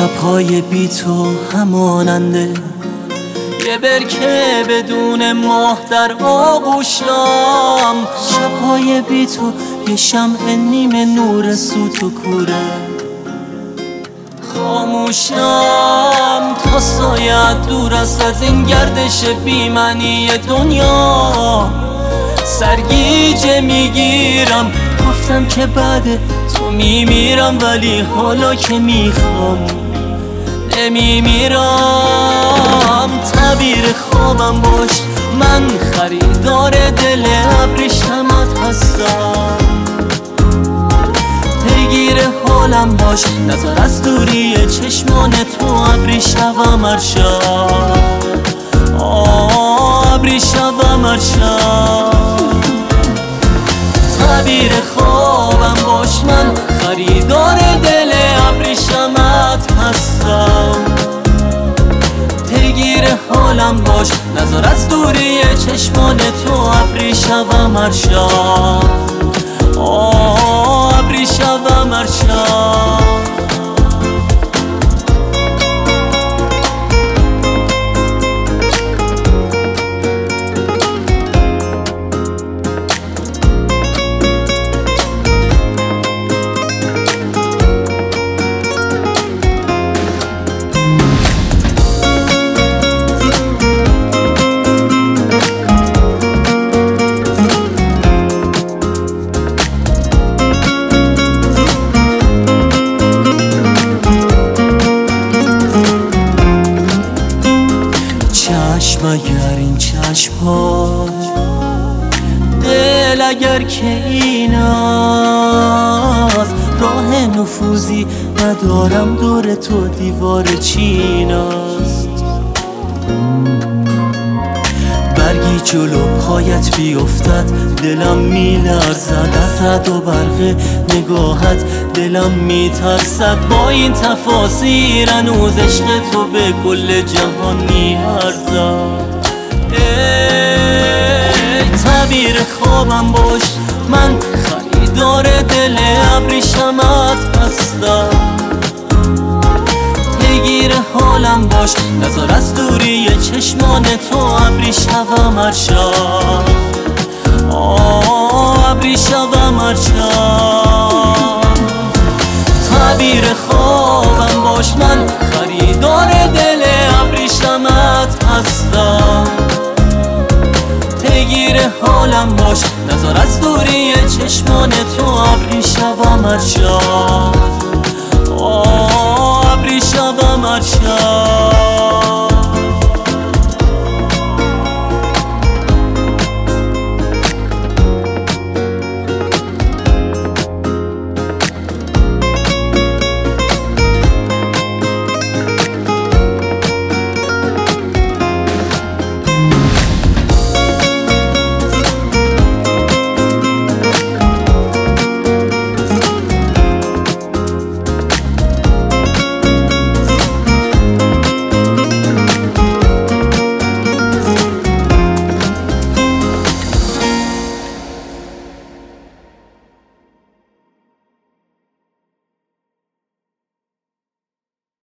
شب‌های بی تو هماننده یه برکه بدون ماه در آغوشم. شب‌های بی تو یه شمع نیمه نور سوت و کوره خاموشم تا سایه دور است از این گردش بی‌معنی دنیا. سرگیجه میگیرم گفتم که بعد تو میمیرم، ولی حالا که میخوام نمیمیرم. تعبیر خوابم باش، من خریدار دل ابریشمت هستم. پیگیر حالم باش، نظر از دوری چشمان تو ابریشم ارشم، ابریشم ارشم. تعبیر خوابم باش، من خریدار دل ابریشمت هستم. پیگیر حالم باش، نظر از دوری چشمان تو ابریشم ارشم، ابریشم ارشم. اگر این چشم‌ها دل اگر که این است، راه نفوذی ندارم دور تو دیوار چین است. برگی جلو پایت بیفتد دلم میلرزد، از رعد و برق نگاهت دلم میترسد. با این تفاصیل هنوز عشق تو به کل جهان میارزد. تعبیر خوابم باش، من خریدار دل ابریشمت هستم. پیگیر حالم باش، نظر از دوری چشمان تو ابریشم ارشم، ابریشم ارشم. تعبیر خوابم باش، من خریدار دل ابریشمت هستم. پیگیر حالم باش، نظر از دوری چشمان تو ابریشم ارشم، ابریشم ارشم.